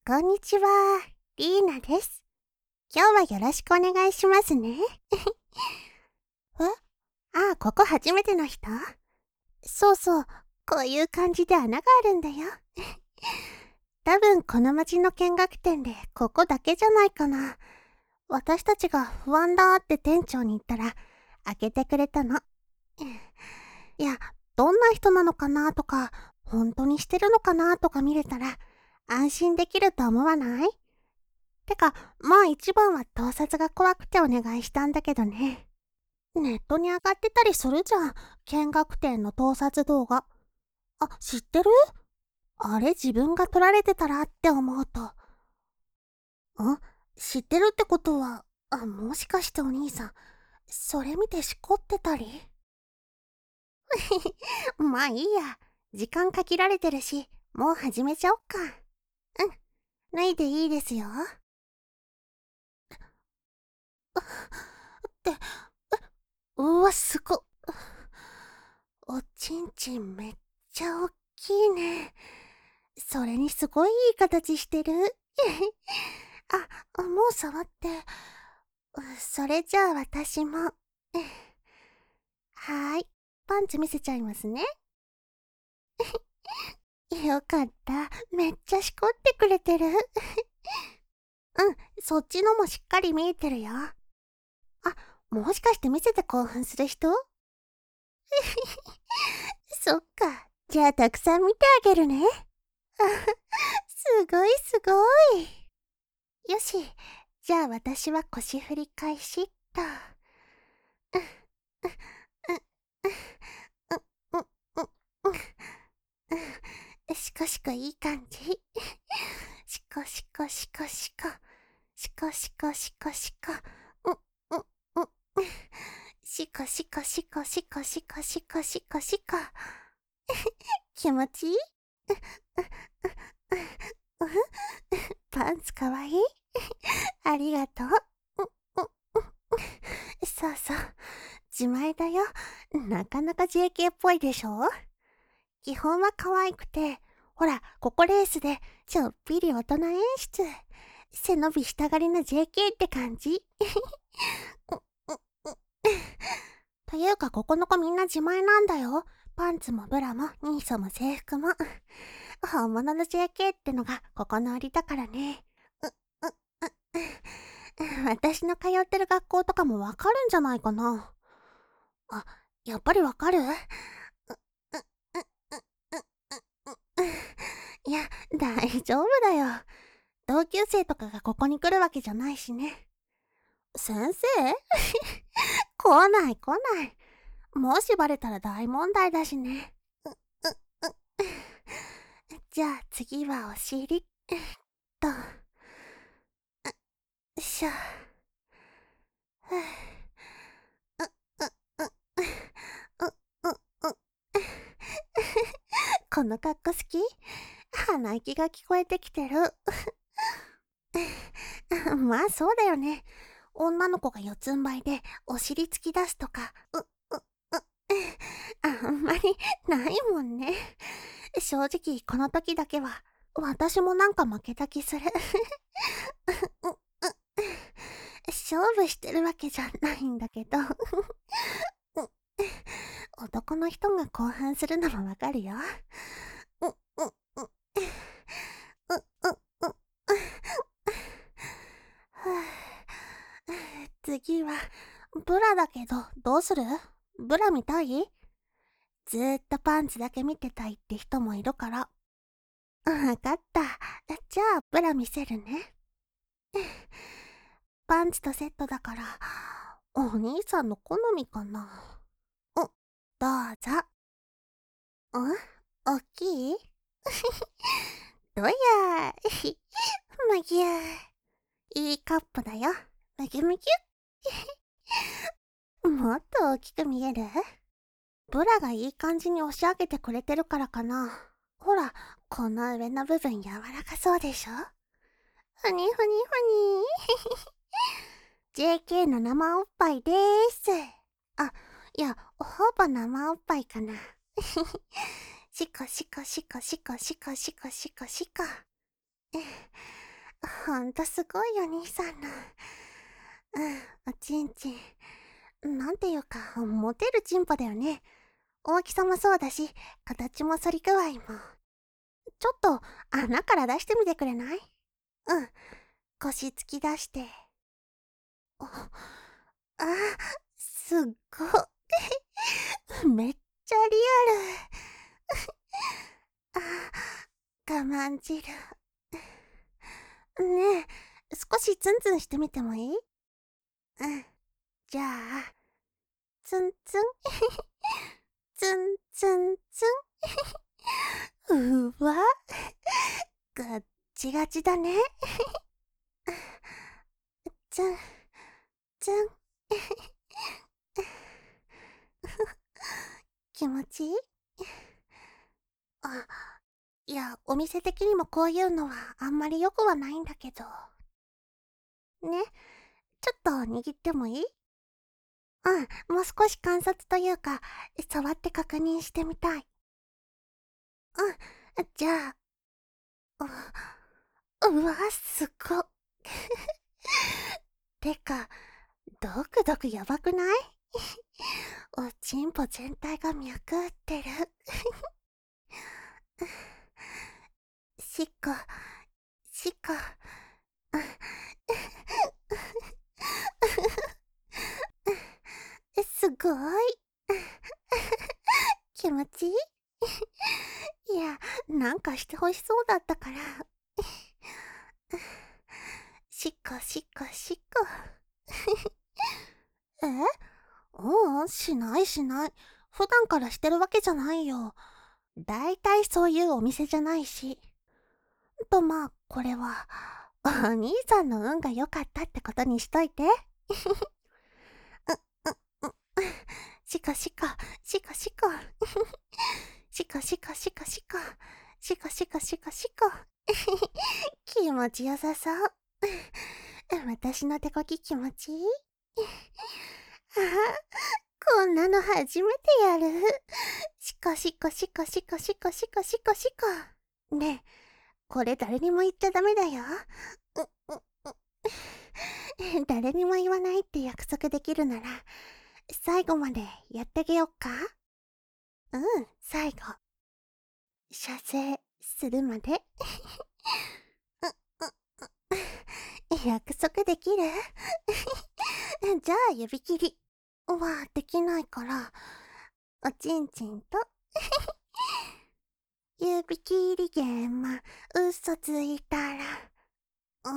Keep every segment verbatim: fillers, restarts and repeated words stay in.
こんにちは、リーナです。今日はよろしくお願いしますね。えああ、ここ初めての人？そうそう、こういう感じで穴があるんだよ。多分この町の見学店でここだけじゃないかな。私たちが不安だって店長に言ったら、開けてくれたの。いや、どんな人なのかなとか、本当にしてるのかなとか見れたら、安心できると思わない？てか、まあ一番は盗撮が怖くてお願いしたんだけどね。ネットに上がってたりするじゃん。見学店の盗撮動画。あ、知ってる？あれ自分が撮られてたらって思うと。ん？知ってるってことは、あ、もしかしてお兄さん、それ見てしこってたり？まあいいや。時間限られてるし、もう始めちゃおっか。うん。脱いでいいですよ。って、うわ、すごっ。おちんちんめっちゃおっきいね。それにすごいいい形してる。あ、もう触って。それじゃあ私も。はーい。パンツ見せちゃいますね。よかった。めっちゃしこってくれてる。うん、そっちのもしっかり見えてるよ。あ、もしかして見せて興奮する人？そっか。じゃあたくさん見てあげるね。すごいすごい。よし。じゃあ私は腰振り返しっと。しこしこいい感じ。しこしこしこしこ。しこしこしこしこ。うんうんうん。しこしこしこしこしこしこしこしこ。気持ちいい？パンツかわいい？ありがとう。そうそう。自前だよ。なかなか ジェーケー っぽいでしょ？基本は可愛くて、ほら、ここレースでちょっぴり大人演出。背伸びしたがりな ジェーケー って感じ。というか、ここの子みんな自前なんだよ。パンツもブラもニーソも制服も。本物の ジェーケー ってのがここの売りだからね。私の通ってる学校とかもわかるんじゃないかな。あ、やっぱりわかる？いや、大丈夫だよ。同級生とかがここに来るわけじゃないしね。先生？来ない来ない。もしバレたら大問題だしね。じゃあ次はお尻。と。よいしょ。この格好好き？鼻息が聞こえてきてる。まあそうだよね。女の子が四つん這いでお尻突き出すとか、う、う、う、あんまりないもんね。正直この時だけは私もなんか負けた気する。勝負してるわけじゃないんだけど。男の人が興奮するのもわかるよ。次は、ブラだけど、どうする？ブラ見たい？ずーっとパンツだけ見てたいって人もいるから。わかった。じゃあ、ブラ見せるね。パンツとセットだから、お兄さんの好みかな。うん、どうぞ。ん？おっきい？どやー。むぎゅー。いいカップだよ。むぎゅむぎゅ。もっと大きく見える？ブラがいい感じに押し上げてくれてるからかな。ほら、この上の部分柔らかそうでしょ？ふにふにふにー。ジェーケー の生おっぱいでーす。あ、いや、ほぼ生おっぱいかな。しこしこしこしこしこしこしこしこ。 ほんとすごいよ、兄さんの。うん、おちんちん。なんていうか、モテるチンポだよね。大きさもそうだし、形も反り具合も。ちょっと、穴から出してみてくれない？うん、腰突き出して。あ、あ、すっご。めっちゃリアル。あ、我慢汁。ねえ、少しツンツンしてみてもいい？うん。じゃあ、ツンツン。ツンツンツン。うわ、ガッチガチだね。ツン、ツン。気持ちいい？あ、いや、お店的にもこういうのはあんまり良くはないんだけど。ね、ちょっと握ってもいい？うん、もう少し観察というか、触って確認してみたい。うん、じゃあ、う、うわ、すごっ。てか、ドクドクやばくない？おちんぽ全体が脈打ってる。しっこ、しっこ。すごい。気持ちいい？いや、なんかしてほしそうだったから。しっこしっこしっこ。え？ううん、しないしない。普段からしてるわけじゃないよ。だいたいそういうお店じゃないし。とまあ、これは、お兄さんの運が良かったってことにしといて。う、う、う、しこしこ、しこしこ。しこしこしこしこ。しこしこしこしこ。気持ちよさそう。私の手こき気持ちいい？ああ、こんなの初めてやる。しこしこしこしこしこしこしこしこ。ねえ、これ誰にも言っちゃダメだよ。う、う、う。誰にも言わないって約束できるなら、最後までやってあげよっか？うん、最後。射精するまで。約束できる？じゃあ指切りはできないから、おちんちんと指切りゲーム、嘘ついたら、うん、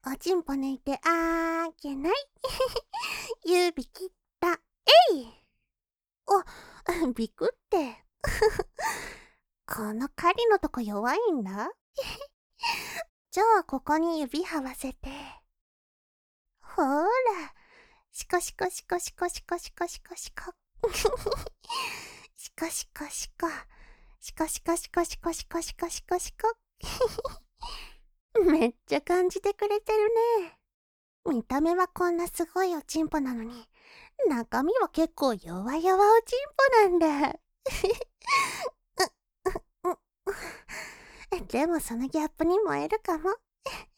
おちんぽ抜いてあげない。指切った、えい！お、びくって。この狩りのとこ弱いんだ。じゃあここに指はわせて。ほーら、シコシコシコシコシコシコシコシコ。シコシコシコ。シコシコシコシコシコシコシコシコ。めっちゃ感じてくれてるね。見た目はこんなすごいおちんぽなのに、中身は結構弱々おちんぽなんだ。でもそのギャップに燃えるかも。ほ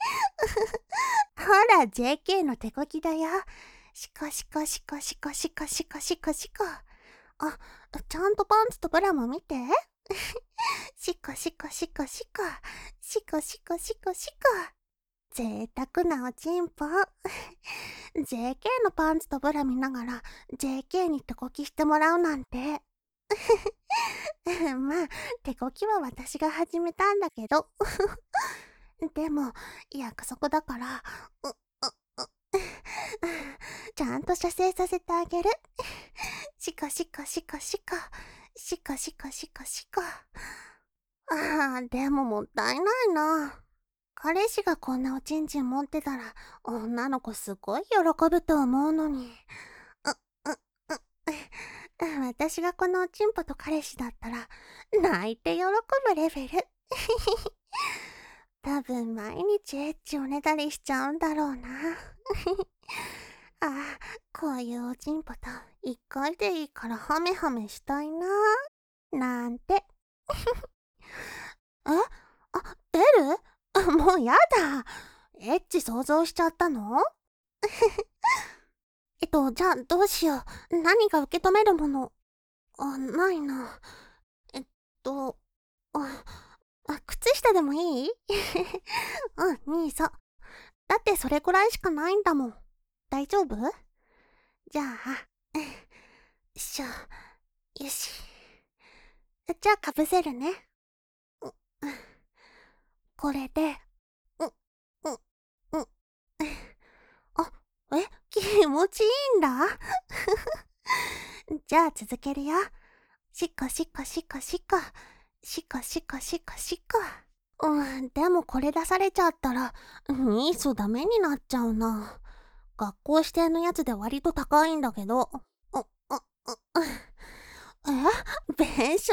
ら ジェーケー の手こきだよ。シコシコシコシコシコシコシコシコ。あ、ちゃんとパンツとブラも見て。シコシコシコシコ。シコシコシコシコ。贅沢なおちんぽ。ジェーケー のパンツとブラ見ながら ジェーケー に手こきしてもらうなんて。まあ、手こきは私が始めたんだけど。でも、約束だから、う、う、う、ちゃんと射精させてあげる。シコシコシコシコ。シコシコシコシコ。ああ、でももったいないな。彼氏がこんなおちんちん持ってたら、女の子すごい喜ぶと思うのに。う、う、う、私がこのおちんぽと彼氏だったら、泣いて喜ぶレベル。多分毎日エッチをねだりしちゃうんだろうな。ああ、こういうおちんぽと一回でいいからハメハメしたいな。なんて。え？あ、出る？ もうやだ。エッチ想像しちゃったの？えっと、じゃあどうしよう。何が受け止めるもの。あ、ないな。えっと、あ、あ靴下でもいい？うん、いいさ。だってそれくらいしかないんだもん。大丈夫？じゃあ、よいしょ。よし。じゃあかぶせるね。うこれで、う、う、う、あ、え、気持ちいいんだ。じゃあ続けるよ。しかしかしかしか。しかしかしかしか。うん、でもこれ出されちゃったら、ニーソダメになっちゃうな。学校指定のやつで割と高いんだけど。う、う、う、え弁償す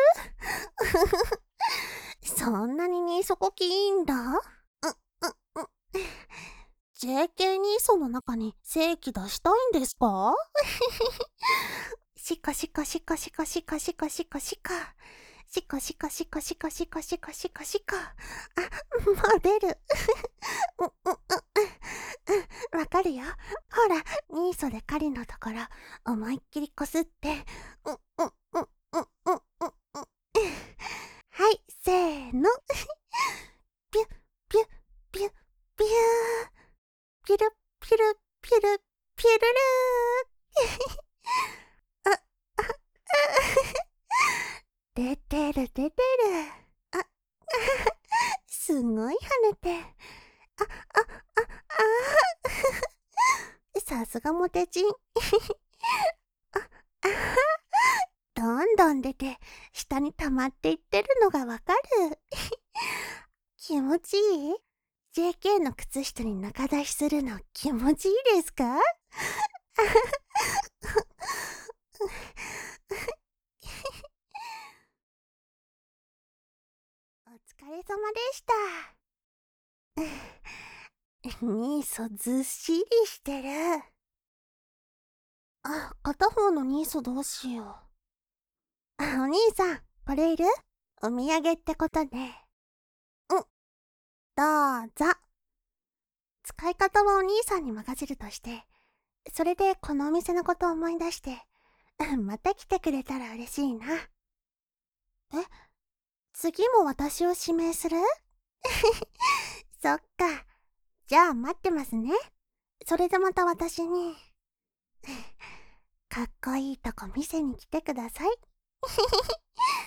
る？そんなにニーソこきいいんだ？う、う、う。ジェーケー ニーソの中に正規出したいんですか？しかしかしかしかしかしかしかしか。しかしかしかしかしかしかしかしか。あ、もう出る。う、う、う、うん、わかるよ。ほら、ニーソで狩りのところ、思いっきりこすって。う、う、う、う、う、う、う、う。はい、せーの。ピュッ、ピュッ、ピュッ、ピュー。ピル、ピル、ピル、ピルルー。あ、あ、出てる、出てる。あ、すごい跳ねて。あ、あ、あ、あさすがモテチン。あ、あどんどん出て、下に溜まっていってるのがわかる。気持ちいい？ ジェーケー の靴下に中出しするの気持ちいいですか？お疲れ様でした。ニーソずっしりしてる。あ、片方のニーソどうしよう。あ、お兄さん、これいる？お土産ってことで。うん、どうぞ。使い方はお兄さんに任せるとして、それでこのお店のことを思い出して、また来てくれたら嬉しいな。え、次も私を指名する？そっか。じゃあ待ってますね。それでまた私に、かっこいいとこ見せに来てください。